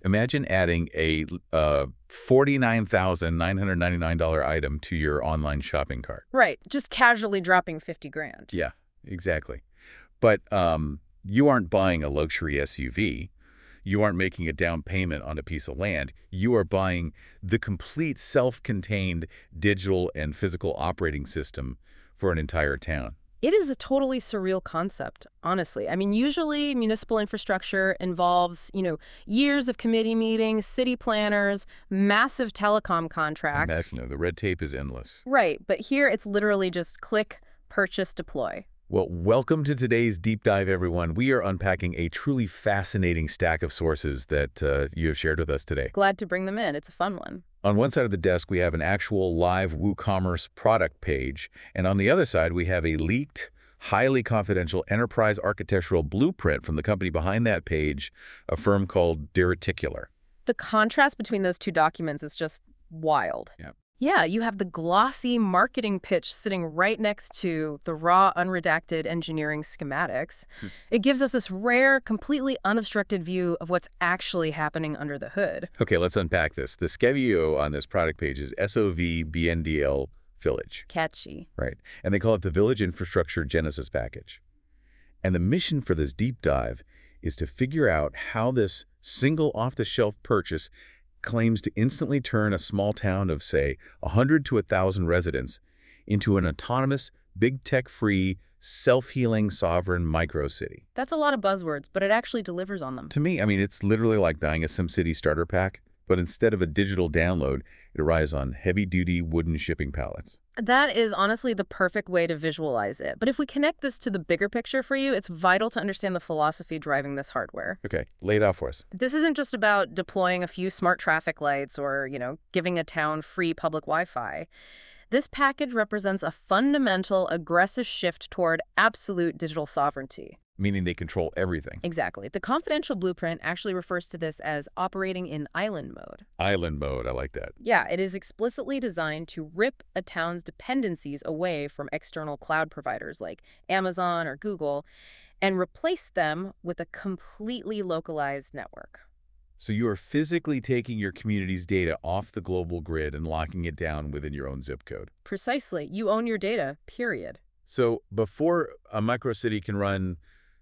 Imagine adding a $49,999 item to your online shopping cart. Right, just casually dropping 50 grand. Yeah, exactly. But you aren't buying a luxury SUV. You aren't making a down payment on a piece of land. You are buying the complete self-contained digital and physical operating system for an entire town. It is a totally surreal concept, honestly. I mean, usually municipal infrastructure involves, years of committee meetings, city planners, massive telecom contracts. The red tape is endless. Right, but here it's literally just click, purchase, deploy. Well, welcome to today's deep dive, everyone. We are unpacking a truly fascinating stack of sources that you have shared with us today. Glad to bring them in. It's a fun one. On one side of the desk, we have an actual live WooCommerce product page, and on the other side, we have a leaked, highly confidential enterprise architectural blueprint from the company behind that page, a firm called DiReticular. The contrast between those two documents is just wild. Yeah. Yeah, you have the glossy marketing pitch sitting right next to the raw, unredacted engineering schematics. It gives us this rare, completely unobstructed view of what's actually happening under the hood. Okay, let's unpack this. The SCEVIO on this product page is SOV-BNDL Village. Catchy. Right. And they call it the Village Infrastructure Genesis Package. And the mission for this deep dive is to figure out how this single off-the-shelf purchase claims to instantly turn a small town of, say, 100 to 1,000 residents into an autonomous, big tech-free, self-healing, sovereign micro-city. That's a lot of buzzwords, but it actually delivers on them. To me, it's literally like buying a SimCity starter pack, but instead of a digital download, it arrives on heavy-duty wooden shipping pallets. That is honestly the perfect way to visualize it. But if we connect this to the bigger picture for you, it's vital to understand the philosophy driving this hardware. Okay, lay it out for us. This isn't just about deploying a few smart traffic lights or, giving a town free public Wi-Fi. This package represents a fundamental, aggressive shift toward absolute digital sovereignty. Meaning they control everything. Exactly. The confidential blueprint actually refers to this as operating in island mode. Island mode, I like that. Yeah, it is explicitly designed to rip a town's dependencies away from external cloud providers like Amazon or Google and replace them with a completely localized network. So you are physically taking your community's data off the global grid and locking it down within your own zip code. Precisely. You own your data, period. So before a microcity can run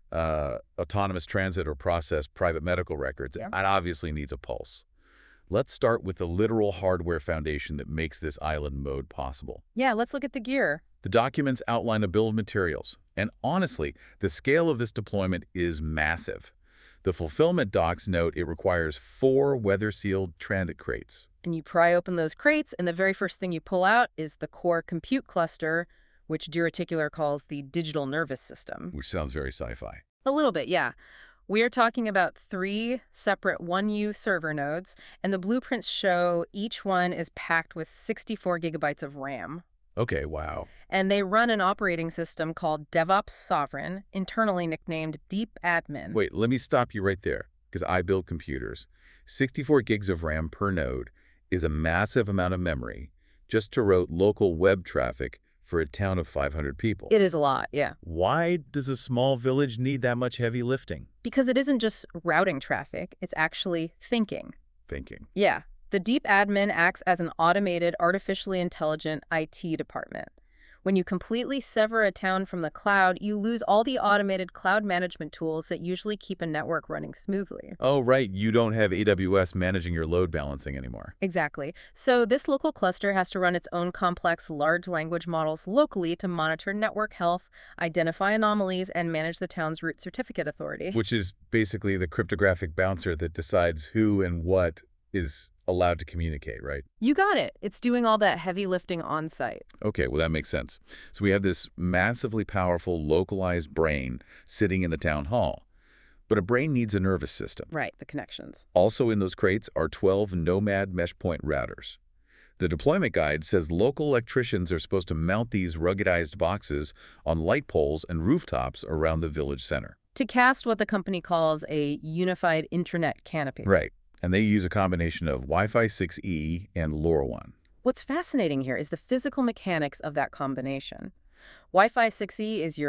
autonomous transit or process private medical records, it obviously needs a pulse. Let's start with the literal hardware foundation that makes this island mode possible. Yeah, let's look at the gear. The documents outline a bill of materials, and honestly, the scale of this deployment is massive. The fulfillment docs note it requires 4 weather-sealed transit crates. And you pry open those crates, and the very first thing you pull out is the core compute cluster, which DiReticular calls the digital nervous system. Which sounds very sci-fi. A little bit, yeah. We are talking about 3 separate 1U server nodes, and the blueprints show each one is packed with 64 gigabytes of RAM. Okay, wow. And they run an operating system called DevOps Sovereign, internally nicknamed DeepAdmin. Wait, let me stop you right there, because I build computers. 64 gigs of RAM per node is a massive amount of memory just to route local web traffic for a town of 500 people. It is a lot, yeah. Why does a small village need that much heavy lifting? Because it isn't just routing traffic, it's actually thinking. Thinking. Yeah. The DeepAdmin acts as an automated, artificially intelligent IT department. When you completely sever a town from the cloud, you lose all the automated cloud management tools that usually keep a network running smoothly. Oh, right. You don't have AWS managing your load balancing anymore. Exactly. So this local cluster has to run its own complex large language models locally to monitor network health, identify anomalies, and manage the town's root certificate authority. Which is basically the cryptographic bouncer that decides who and what is allowed to communicate, right? You got it. It's doing all that heavy lifting on site. Okay, well, that makes sense. So we have this massively powerful localized brain sitting in the town hall. But a brain needs a nervous system. Right, the connections. Also in those crates are 12 Nomad mesh point routers. The deployment guide says local electricians are supposed to mount these ruggedized boxes on light poles and rooftops around the village center. To cast what the company calls a unified internet canopy. Right. And they use a combination of Wi-Fi 6E and LoRaWAN. What's fascinating here is the physical mechanics of that combination. Wi-Fi 6E is your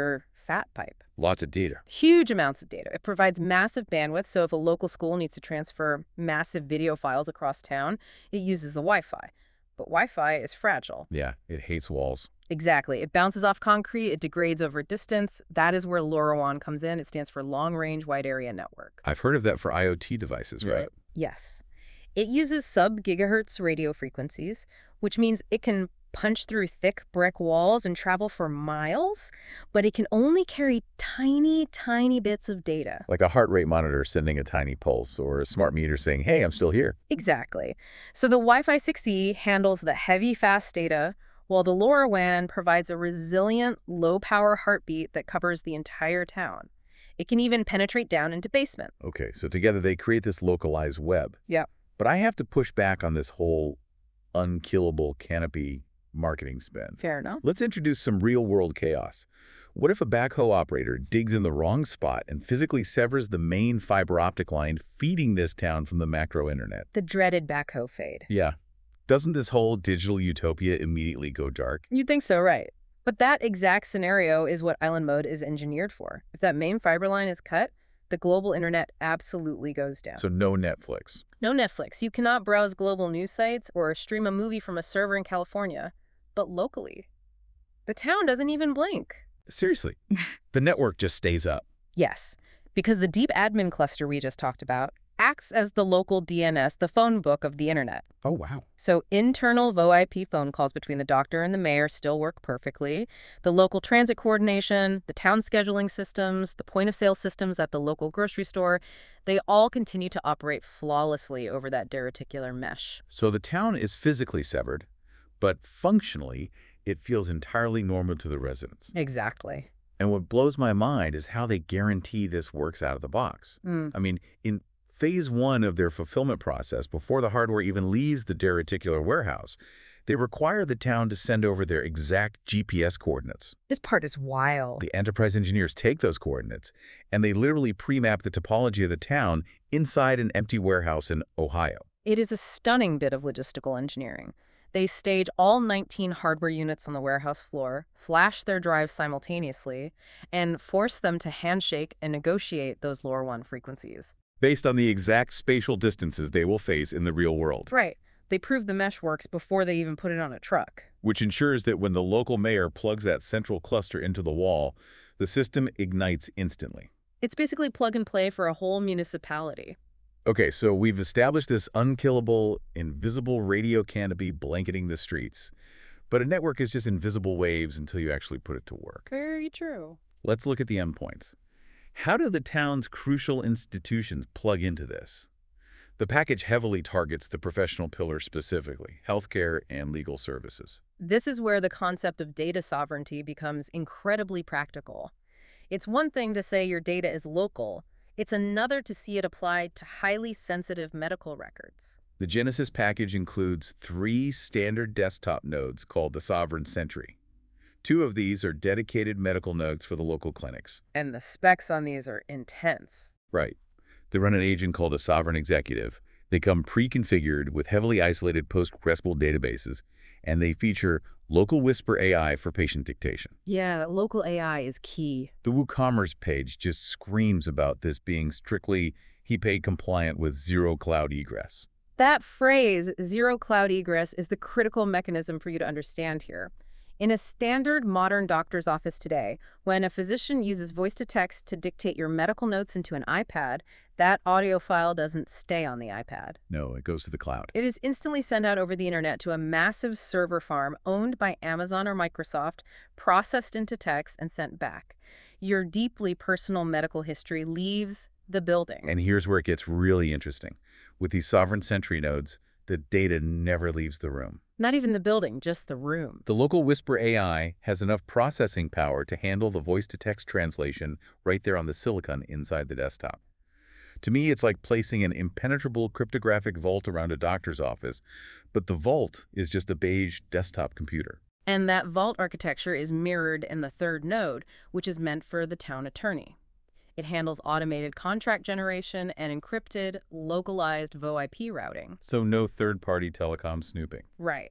fat pipe. Lots of data. Huge amounts of data. It provides massive bandwidth, so if a local school needs to transfer massive video files across town, it uses the Wi-Fi. But Wi-Fi is fragile. Yeah, it hates walls. Exactly. It bounces off concrete, it degrades over distance. That is where LoRaWAN comes in. It stands for Long Range Wide Area Network. I've heard of that for IoT devices, right? Yes. It uses sub-gigahertz radio frequencies, which means it can punch through thick brick walls and travel for miles, but it can only carry tiny, tiny bits of data. Like a heart rate monitor sending a tiny pulse, or a smart meter saying, hey, I'm still here. Exactly. So the Wi-Fi 6E handles the heavy, fast data, while the LoRaWAN provides a resilient, low-power heartbeat that covers the entire town. It can even penetrate down into basement. Okay, so together they create this localized web. Yep. But I have to push back on this whole unkillable canopy marketing spin. Fair enough. Let's introduce some real-world chaos. What if a backhoe operator digs in the wrong spot and physically severs the main fiber optic line feeding this town from the macro internet? The dreaded backhoe fade. Yeah. Doesn't this whole digital utopia immediately go dark? You'd think so, right? But that exact scenario is what Island Mode is engineered for. If that main fiber line is cut, the global internet absolutely goes down. So no Netflix. No Netflix. You cannot browse global news sites or stream a movie from a server in California, but locally. The town doesn't even blink. Seriously, the network just stays up. Yes, because the deep admin cluster we just talked about acts as the local DNS, the phone book of the internet. Oh, wow. So internal VoIP phone calls between the doctor and the mayor still work perfectly. The local transit coordination, the town scheduling systems, the point-of-sale systems at the local grocery store, they all continue to operate flawlessly over that dereticular mesh. So the town is physically severed, but functionally, it feels entirely normal to the residents. Exactly. And what blows my mind is how they guarantee this works out of the box. I mean, in phase 1 of their fulfillment process, before the hardware even leaves the dereticular warehouse, they require the town to send over their exact GPS coordinates. This part is wild. The enterprise engineers take those coordinates, and they literally pre-map the topology of the town inside an empty warehouse in Ohio. It is a stunning bit of logistical engineering. They stage all 19 hardware units on the warehouse floor, flash their drives simultaneously, and force them to handshake and negotiate those LoRaWAN frequencies. Based on the exact spatial distances they will face in the real world. Right. They prove the mesh works before they even put it on a truck. Which ensures that when the local mayor plugs that central cluster into the wall, the system ignites instantly. It's basically plug and play for a whole municipality. Okay, so we've established this unkillable, invisible radio canopy blanketing the streets. But a network is just invisible waves until you actually put it to work. Very true. Let's look at the endpoints. How do the town's crucial institutions plug into this? The package heavily targets the professional pillar specifically, healthcare and legal services. This is where the concept of data sovereignty becomes incredibly practical. It's one thing to say your data is local. It's another to see it applied to highly sensitive medical records. The Genesis package includes 3 standard desktop nodes called the Sovereign Sentry. 2 of these are dedicated medical nodes for the local clinics. And the specs on these are intense. Right. They run an agent called a Sovereign Executive. They come pre-configured with heavily isolated PostgreSQL databases, and they feature local Whisper AI for patient dictation. Yeah, local AI is key. The WooCommerce page just screams about this being strictly HEPA compliant with zero cloud egress. That phrase, zero cloud egress, is the critical mechanism for you to understand here. In a standard modern doctor's office today, when a physician uses voice-to-text to dictate your medical notes into an iPad, that audio file doesn't stay on the iPad. No, it goes to the cloud. It is instantly sent out over the internet to a massive server farm owned by Amazon or Microsoft, processed into text, and sent back. Your deeply personal medical history leaves the building. And here's where it gets really interesting. With these Sovereign Sentry nodes, the data never leaves the room. Not even the building, just the room. The local Whisper AI has enough processing power to handle the voice-to-text translation right there on the silicon inside the desktop. To me, it's like placing an impenetrable cryptographic vault around a doctor's office, but the vault is just a beige desktop computer. And that vault architecture is mirrored in the third node, which is meant for the town attorney. It handles automated contract generation and encrypted, localized VoIP routing. So no third-party telecom snooping. Right.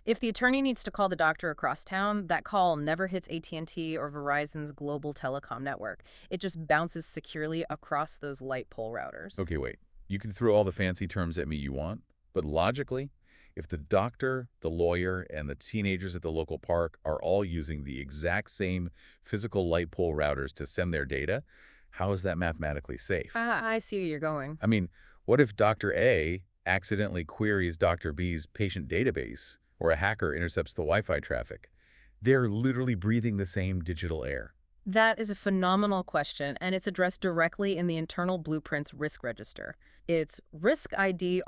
If the attorney needs to call the doctor across town, that call never hits AT&T or Verizon's global telecom network. It just bounces securely across those light pole routers. Okay, wait. You can throw all the fancy terms at me you want, but logically, if the doctor, the lawyer, and the teenagers at the local park are all using the exact same physical light pole routers to send their data, how is that mathematically safe? I see where you're going. I mean, what if Dr. A accidentally queries Dr. B's patient database, or a hacker intercepts the Wi-Fi traffic? They're literally breathing the same digital air. That is a phenomenal question, and it's addressed directly in the internal Blueprint's risk register. It's Risk ID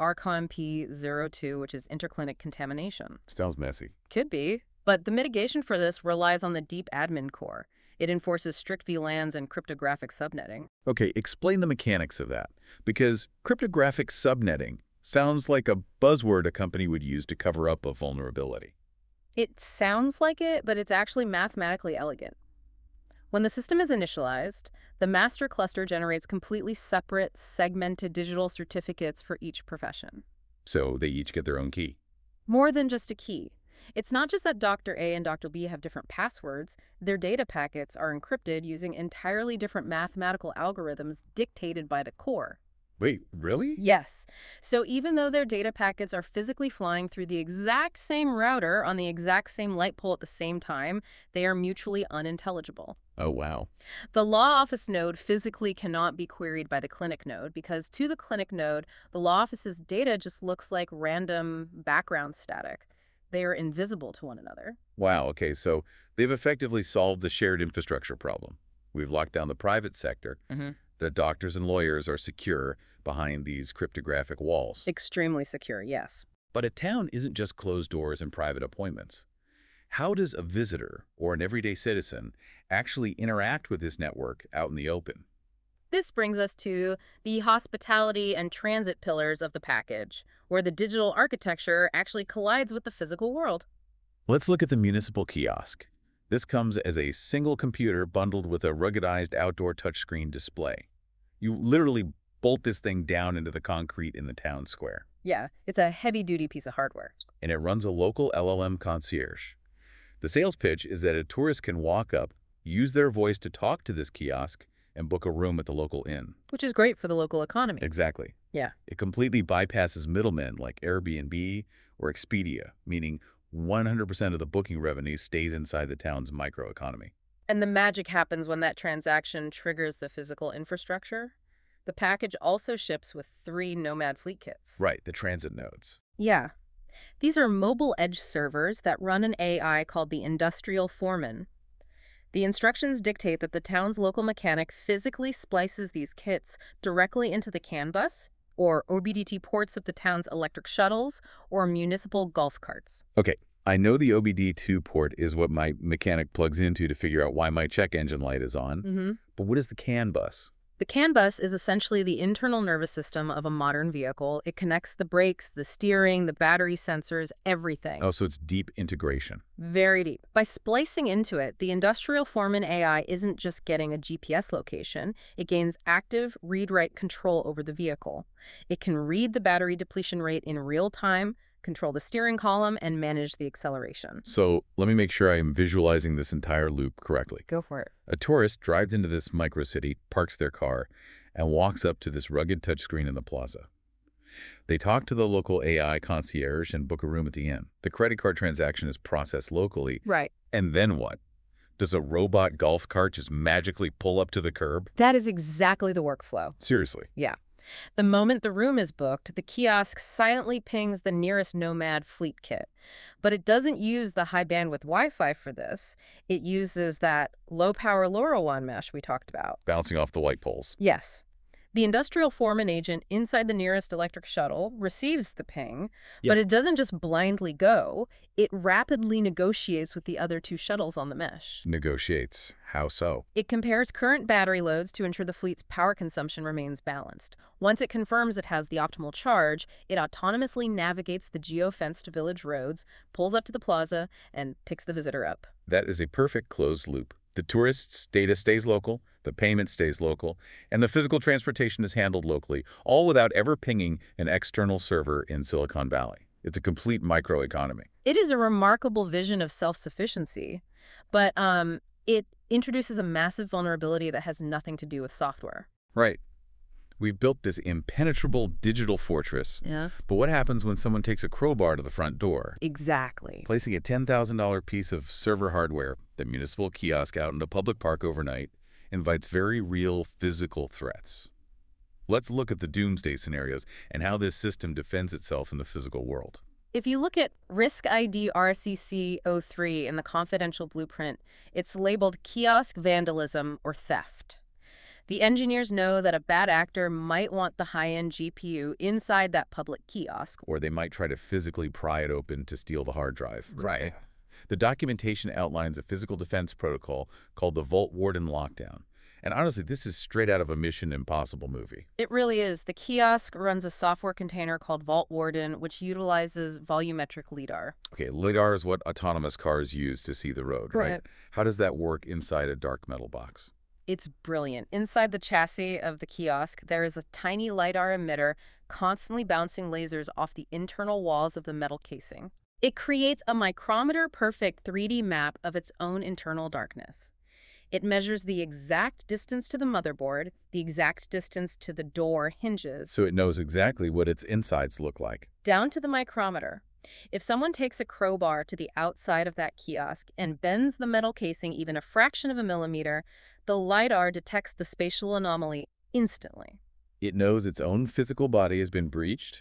RCOMP02, which is interclinic contamination. Sounds messy. Could be, but the mitigation for this relies on the deep admin core. It enforces strict VLANs and cryptographic subnetting. Okay, explain the mechanics of that, because cryptographic subnetting sounds like a buzzword a company would use to cover up a vulnerability. It sounds like it, but it's actually mathematically elegant. When the system is initialized, the master cluster generates completely separate, segmented digital certificates for each profession. So they each get their own key. More than just a key. It's not just that Dr. A and Dr. B have different passwords. Their data packets are encrypted using entirely different mathematical algorithms dictated by the core. Wait, really? Yes. So even though their data packets are physically flying through the exact same router on the exact same light pole at the same time, they are mutually unintelligible. Oh, wow. The law office node physically cannot be queried by the clinic node because to the clinic node, the law office's data just looks like random background static. They are invisible to one another. Wow, okay, so they've effectively solved the shared infrastructure problem. We've locked down the private sector. The doctors and lawyers are secure behind these cryptographic walls. Extremely secure, yes. But a town isn't just closed doors and private appointments. How does a visitor or an everyday citizen actually interact with this network out in the open? This brings us to the hospitality and transit pillars of the package, where the digital architecture actually collides with the physical world. Let's look at the municipal kiosk. This comes as a single computer bundled with a ruggedized outdoor touchscreen display. You literally bolt this thing down into the concrete in the town square. Yeah, it's a heavy-duty piece of hardware. And it runs a local LLM concierge. The sales pitch is that a tourist can walk up, use their voice to talk to this kiosk, and book a room at the local inn. Which is great for the local economy. Exactly. Yeah. It completely bypasses middlemen like Airbnb or Expedia, meaning 100% of the booking revenue stays inside the town's microeconomy. And the magic happens when that transaction triggers the physical infrastructure. The package also ships with 3 Nomad Fleet kits. Right, the transit nodes. Yeah. These are mobile edge servers that run an AI called the Industrial Foreman. The instructions dictate that the town's local mechanic physically splices these kits directly into the CAN bus, or OBD2 ports of the town's electric shuttles, or municipal golf carts. Okay, I know the OBD2 port is what my mechanic plugs into to figure out why my check engine light is on. But what is the CAN bus? The CAN bus is essentially the internal nervous system of a modern vehicle. It connects the brakes, the steering, the battery sensors, everything. Oh, so it's deep integration. Very deep. By splicing into it, the Industrial Foreman AI isn't just getting a GPS location. It gains active read-write control over the vehicle. It can read the battery depletion rate in real time, control the steering column, and manage the acceleration. So let me make sure I am visualizing this entire loop correctly. Go for it. A tourist drives into this microcity, parks their car, and walks up to this rugged touchscreen in the plaza. They talk to the local AI concierge and book a room at the inn. The credit card transaction is processed locally. Right. And then what? Does a robot golf cart just magically pull up to the curb? That is exactly the workflow. Seriously. Yeah. The moment the room is booked, the kiosk silently pings the nearest Nomad Fleet kit. But it doesn't use the high-bandwidth Wi-Fi for this. It uses that low-power LoRaWAN mesh we talked about. Bouncing off the white poles. Yes. The Industrial Foreman agent inside the nearest electric shuttle receives the ping, but it doesn't just blindly go. It rapidly negotiates with the other 2 shuttles on the mesh. Negotiates. How so? It compares current battery loads to ensure the fleet's power consumption remains balanced. Once it confirms it has the optimal charge, it autonomously navigates the geo-fenced village roads, pulls up to the plaza, and picks the visitor up. That is a perfect closed loop. The tourist's data stays local, the payment stays local, and the physical transportation is handled locally, all without ever pinging an external server in Silicon Valley. It's a complete microeconomy. It is a remarkable vision of self-sufficiency, but it introduces a massive vulnerability that has nothing to do with software. Right. We've built this impenetrable digital fortress. Yeah. But what happens when someone takes a crowbar to the front door? Exactly. Placing a $10,000 piece of server hardware, the municipal kiosk out in a public park overnight, invites very real physical threats. Let's look at the doomsday scenarios and how this system defends itself in the physical world. If you look at Risk ID RCC03 in the confidential blueprint, it's labeled kiosk vandalism or theft. The engineers know that a bad actor might want the high-end GPU inside that public kiosk. Or they might try to physically pry it open to steal the hard drive. Right. The documentation outlines a physical defense protocol called the Vault Warden Lockdown. And honestly, this is straight out of a Mission Impossible movie. It really is. The kiosk runs a software container called Vault Warden, which utilizes volumetric LiDAR. Okay, LiDAR is what autonomous cars use to see the road, right? How does that work inside a dark metal box? It's brilliant. Inside the chassis of the kiosk, there is a tiny LiDAR emitter constantly bouncing lasers off the internal walls of the metal casing. It creates a micrometer-perfect 3D map of its own internal darkness. It measures the exact distance to the motherboard, the exact distance to the door hinges. So it knows exactly what its insides look like. Down to the micrometer. If someone takes a crowbar to the outside of that kiosk and bends the metal casing even a fraction of a millimeter, the LiDAR detects the spatial anomaly instantly. It knows its own physical body has been breached,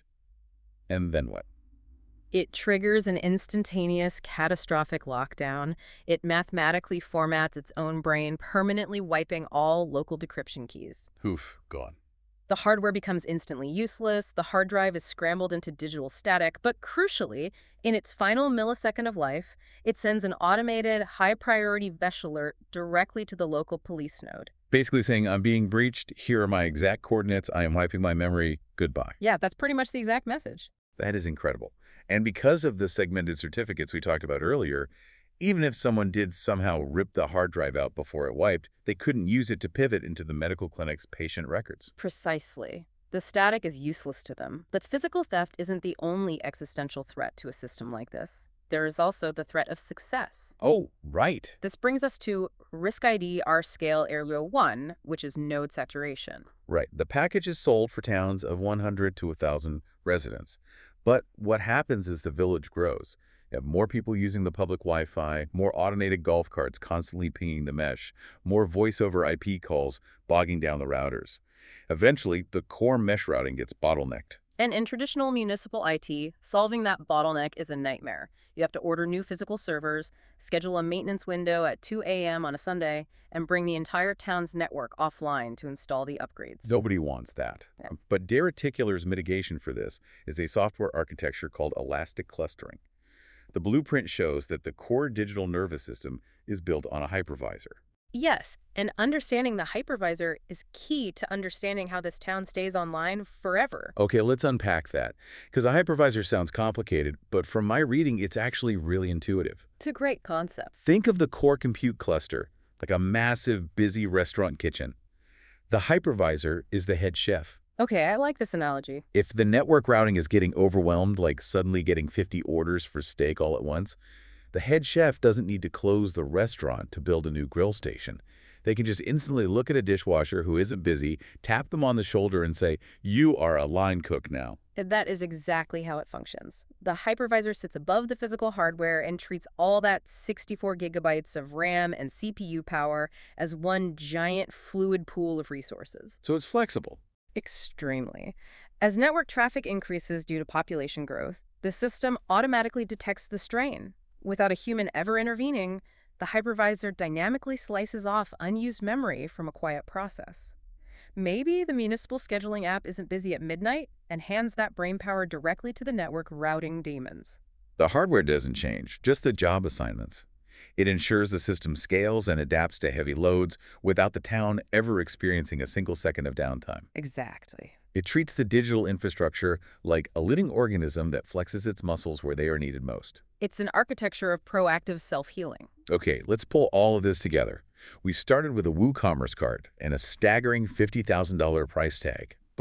and then what? It triggers an instantaneous, catastrophic lockdown. It mathematically formats its own brain, permanently wiping all local decryption keys. Poof, gone. The hardware becomes instantly useless, the hard drive is scrambled into digital static, but crucially, in its final millisecond of life, it sends an automated, high-priority Vesh alert directly to the local police node. Basically saying, I'm being breached, here are my exact coordinates, I am wiping my memory, goodbye. Yeah, that's pretty much the exact message. That is incredible. And because of the segmented certificates we talked about earlier, even if someone did somehow rip the hard drive out before it wiped, they couldn't use it to pivot into the medical clinic's patient records. Precisely. The static is useless to them. But physical theft isn't the only existential threat to a system like this. There is also the threat of success. Oh, right. This brings us to Risk ID R-Scale Area 1, which is node saturation. Right. The package is sold for towns of 100 to 1,000 residents. But what happens as the village grows? You have more people using the public Wi-Fi, more automated golf carts constantly pinging the mesh, more voice-over IP calls bogging down the routers. Eventually, the core mesh routing gets bottlenecked. And in traditional municipal IT, solving that bottleneck is a nightmare. You have to order new physical servers, schedule a maintenance window at 2 a.m. on a Sunday, and bring the entire town's network offline to install the upgrades. Nobody wants that. Yeah. But DARE-Reticular's mitigation for this is a software architecture called elastic clustering. The blueprint shows that the core digital nervous system is built on a hypervisor. Yes, and understanding the hypervisor is key to understanding how this town stays online forever. Okay, let's unpack that, because a hypervisor sounds complicated, but from my reading, it's actually really intuitive. It's a great concept. Think of the core compute cluster, like a massive, busy restaurant kitchen. The hypervisor is the head chef. Okay, I like this analogy. If the network routing is getting overwhelmed, like suddenly getting 50 orders for steak all at once, the head chef doesn't need to close the restaurant to build a new grill station. They can just instantly look at a dishwasher who isn't busy, tap them on the shoulder and say, "You are a line cook now." That is exactly how it functions. The hypervisor sits above the physical hardware and treats all that 64 gigabytes of RAM and CPU power as one giant fluid pool of resources. So it's flexible. Extremely. As network traffic increases due to population growth, the system automatically detects the strain. Without a human ever intervening, the hypervisor dynamically slices off unused memory from a quiet process. Maybe the municipal scheduling app isn't busy at midnight and hands that brainpower directly to the network routing demons. The hardware doesn't change, just the job assignments. It ensures the system scales and adapts to heavy loads without the town ever experiencing a single second of downtime. Exactly. It treats the digital infrastructure like a living organism that flexes its muscles where they are needed most. It's an architecture of proactive self-healing. Okay, let's pull all of this together. We started with a WooCommerce cart and a staggering $50,000 price tag.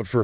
But for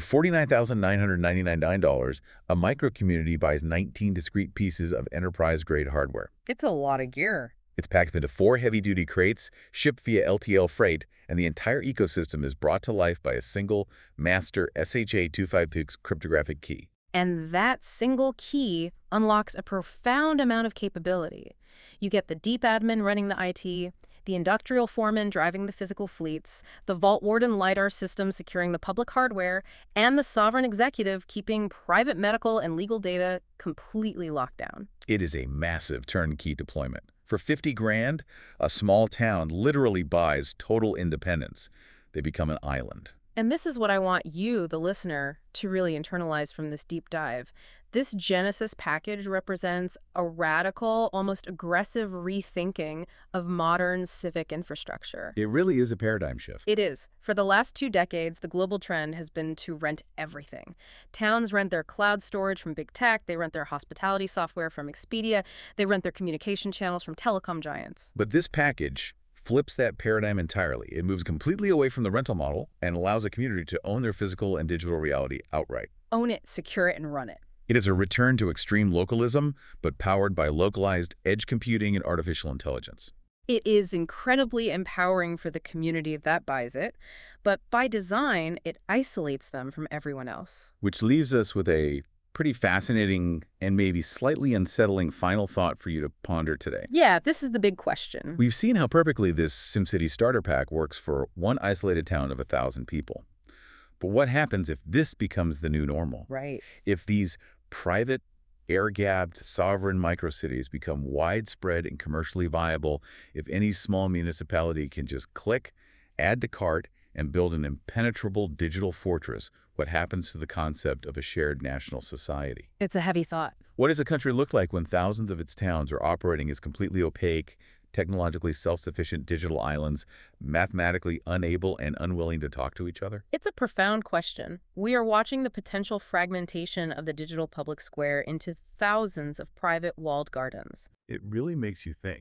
$49,999, a micro-community buys 19 discrete pieces of enterprise-grade hardware. It's a lot of gear. It's packed into 4 heavy-duty crates, shipped via LTL freight, and the entire ecosystem is brought to life by a single master SHA-256 cryptographic key. And that single key unlocks a profound amount of capability. You get the deep admin running the IT, the industrial foreman driving the physical fleets, the vault warden LiDAR system securing the public hardware, and the sovereign executive keeping private medical and legal data completely locked down. It is a massive turnkey deployment. For 50 grand, a small town literally buys total independence. They become an island. And this is what I want you, the listener, to really internalize from this deep dive. This Genesis package represents a radical, almost aggressive rethinking of modern civic infrastructure. It really is a paradigm shift. It is. For the last 2 decades, the global trend has been to rent everything. Towns rent their cloud storage from big tech, they rent their hospitality software from Expedia, they rent their communication channels from telecom giants. But this package flips that paradigm entirely. It moves completely away from the rental model and allows a community to own their physical and digital reality outright. Own it, secure it, and run it. It is a return to extreme localism, but powered by localized edge computing and artificial intelligence. It is incredibly empowering for the community that buys it, but by design, it isolates them from everyone else. Which leaves us with a pretty fascinating and maybe slightly unsettling final thought for you to ponder today. Yeah, this is the big question. We've seen how perfectly this SimCity starter pack works for one isolated town of 1,000 people. But what happens if this becomes the new normal? Right. If these private, air-gapped, sovereign microcities become widespread and commercially viable, if any small municipality can just click, add to cart, and build an impenetrable digital fortress, what happens to the concept of a shared national society? It's a heavy thought. What does a country look like when thousands of its towns are operating as completely opaque, technologically self-sufficient digital islands, mathematically unable and unwilling to talk to each other? It's a profound question. We are watching the potential fragmentation of the digital public square into thousands of private walled gardens. It really makes you think.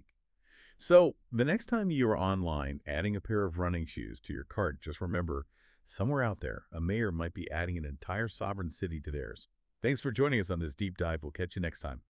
So, the next time you are online adding a pair of running shoes to your cart, just remember, somewhere out there, a mayor might be adding an entire sovereign city to theirs. Thanks for joining us on this deep dive. We'll catch you next time.